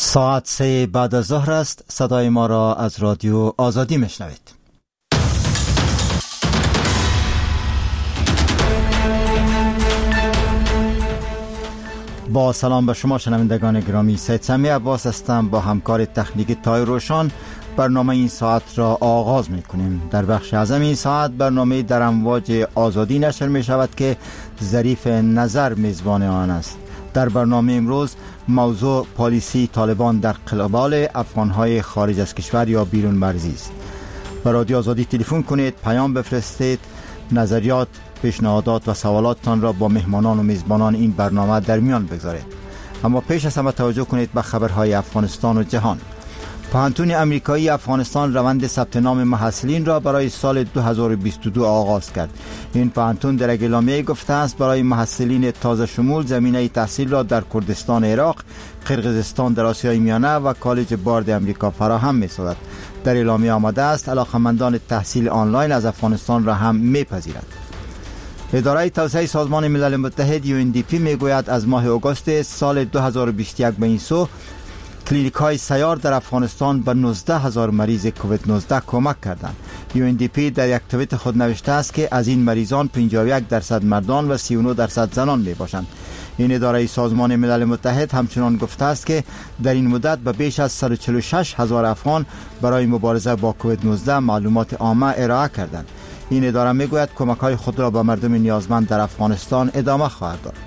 ساعت 3 بعد از ظهر است. صدای ما را از رادیو آزادی میشنوید. با سلام به شما شنوندگان گرامی، سید سمی عباس هستم. با همکار تکنیکی تای روشان برنامه این ساعت را آغاز میکنیم. در بخش اعظم این ساعت برنامه در امواج آزادی نشر می شود که ظریف نظر میزبان آن است. در برنامه امروز موضوع پالیسی طالبان در قبال افغانهای خارج از کشور یا بیرون مرزی است. به رادیو آزادی تلفن کنید، پیام بفرستید، نظریات، پیشنهادات و سوالاتتان را با مهمانان و میزبانان این برنامه در میان بگذارید. اما پیش از همه توجه کنید به خبرهای افغانستان و جهان. پوهنتون امریکایی افغانستان روند ثبت نام محصلین را برای سال 2022 آغاز کرد. این پوهنتون در اعلامیه گفته است برای محصلین تازه شمول زمینه تحصیل را در کردستان عراق، قرقیزستان در آسیای میانه و کالج بارد امریکا فراهم می‌سازد. در اعلامیه آمده است علاقه‌مندان تحصیل آنلاین از افغانستان را هم می‌پذیرد. اداره توسعه سازمان ملل متحد UNDP میگوید از ماه آگوست سال 2021 به این سو کلینیک‌های سیار در افغانستان به 19,000 مریض کووید 19 کمک کردند. UNDP در یک توییت خود نوشته است که از این مریضان 51% مردان و 39% زنان میباشند. این اداره سازمان ملل متحد همچنان گفته است که در این مدت به بیش از 146,000 افغان برای مبارزه با کووید 19 معلومات عامه ارائه کردند. این اداره میگوید کمک‌های خود را به مردم نیازمند در افغانستان ادامه خواهد داد.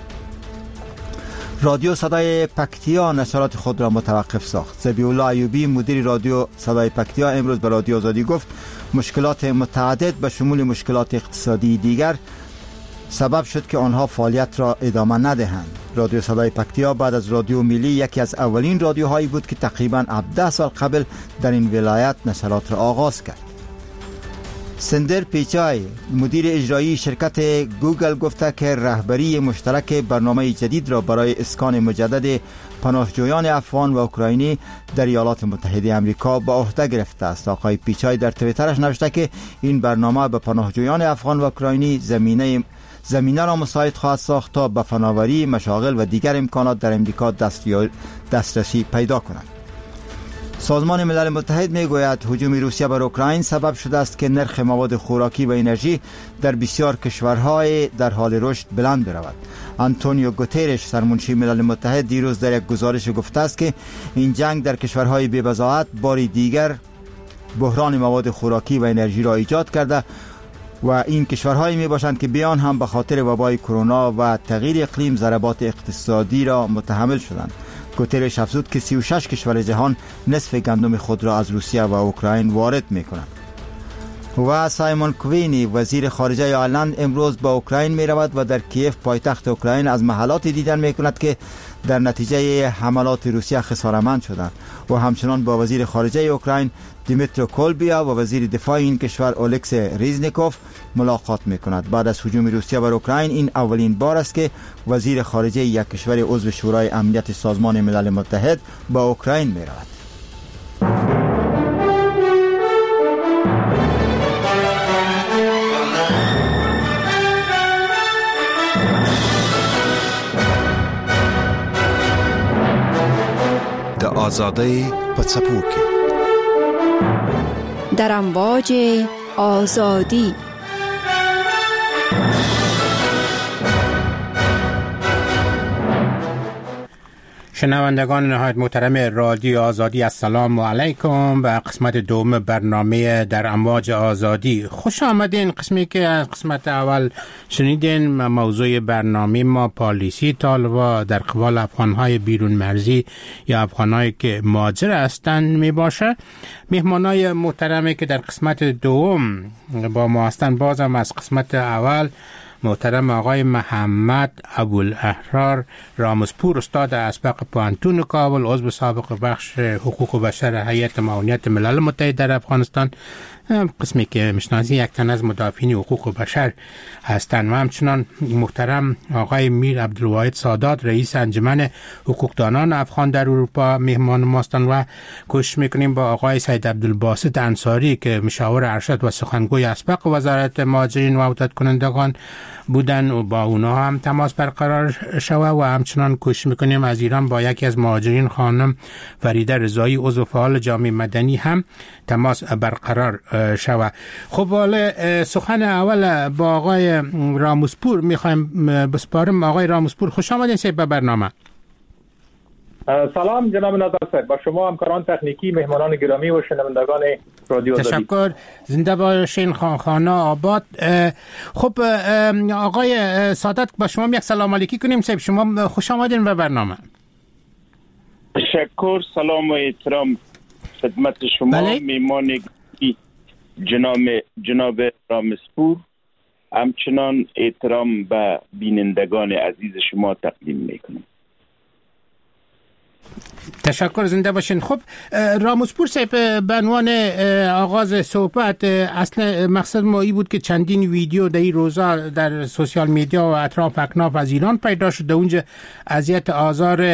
رادیو صدای پکتیا نشرات خود را متوقف ساخت. ذبیح الله ایوبی مدیر رادیو صدای پکتیا امروز به رادیو آزادی گفت مشکلات متعدد به شمول مشکلات اقتصادی دیگر سبب شد که آنها فعالیت را ادامه ندهند. رادیو صدای پکتیا بعد از رادیو ملی یکی از اولین رادیوهایی بود که تقریباً 17 سال قبل در این ولایت نشرات را آغاز کرد. سندر پیچای مدیر اجرایی شرکت گوگل گفته که رهبری مشترک برنامه جدید را برای اسکان مجدد پناهجویان افغان و اوکراینی در ایالات متحده آمریکا به عهده گرفته است. آقای پیچای در توییترش نوشته که این برنامه به پناهجویان افغان و اوکراینی زمینه را مساعد خواهد ساخت تا به فناوری، مشاغل و دیگر امکانات در امریکا دسترسی پیدا کنند. سازمان ملل متحد میگوید هجوم روسیه بر اوکراین سبب شده است که نرخ مواد خوراکی و انرژی در بسیار کشورهای در حال رشد بلند برود. آنتونیو گوترش سرمنشی ملل متحد دیروز در یک گزارش گفته است که این جنگ در کشورهای بی‌بضاعت باری دیگر بحران مواد خوراکی و انرژی را ایجاد کرده و این کشورهایی می باشند که بیان هم به خاطر وبای کرونا و تغییر اقلیم ضربات اقتصادی را متحمل شدند. گوترش افزود که 36 کشور جهان نصف گندم خود را از روسیه و اوکراین وارد می کنند. و سایمون کوینی وزیر خارجه آیرلند امروز با اوکراین می رود و در کیف پایتخت اوکراین از محلات دیدن می کند که در نتیجه حملات روسیه خسارتمند شدند و همچنان با وزیر خارجه اوکراین دیمیترو کولبیا و وزیر دفاع این کشور اولکس ریزنیکوف ملاقات می کند. بعد از هجوم روسیه بر اوکراین این اولین بار است که وزیر خارجه یک کشور عضو شورای امنیت سازمان ملل متحد با اوکراین می رود. آزادی پڅپوکي در امواج آزادی. شنوندگان نهایت محترم رادیو آزادی، السلام علیکم. به قسمت دوم برنامه در امواج آزادی خوش آمدین. قسمی که از قسمت اول شنیدین موضوع برنامه ما پالیسی طالبان در قبال افغانهای بیرون مرزی یا افغانهایی که مهاجر هستند می باشه. مهمانای محترمی که در قسمت دوم با ما هستند بازم از قسمت اول محترم آقای محمد ابوالاحرار رامزپور، استاد اسبق پوهنتون کابل، عضو سابق بخش حقوق بشر هیئت معاونیت ملل متحد در افغانستان، قسمی که میشناسی یک تن از مدافعین حقوق بشر هستند، و همچنان محترم آقای میر عبدالواحد سادات رئیس انجمن حقوقدانان افغان در اروپا مهمان ماستند و کوشش میکنیم با آقای سید عبدالباسط انصاری که مشاور ارشد و سخنگوی اسبق وزارت مهاجرین و عودت کنندگان بودن و با اونا هم تماس برقرار شوه و همچنان کوشش میکنیم از ایران با یکی از مهاجرین خانم فریده رضایی عضو فعال جامعه مدنی هم تماس برقرار شوه. خب حالا سخن اول با آقای راموسپور میخوایم بسپارم. آقای راموسپور خوش آمدین صاحب به برنامه. سلام جناب نادر صاحب، با شما همکاران تکنیکی، مهمانان گرامی و شنوندگان رادیو آزادی. تشکر، زنده باشین خانه آباد. خب آقای سادات با شما یک سلام علیکی کنیم صاحب، شما خوش آمدین به برنامه. تشکر، سلام و احترام خدمت شما. بله؟ میمان جناب راموسپور، همچنان احترام به بینندگان عزیز شما تقدیم میکنم. تشکر، زنده باشین. خب راموسپور صاحب، به عنوان آغاز صحبت، اصل مقصد ما ای بود که چندین ویدیو در این روزا در سوشال میدیا و اطراف اکناف از ایران پیدا شده، اونجا اذیت آزار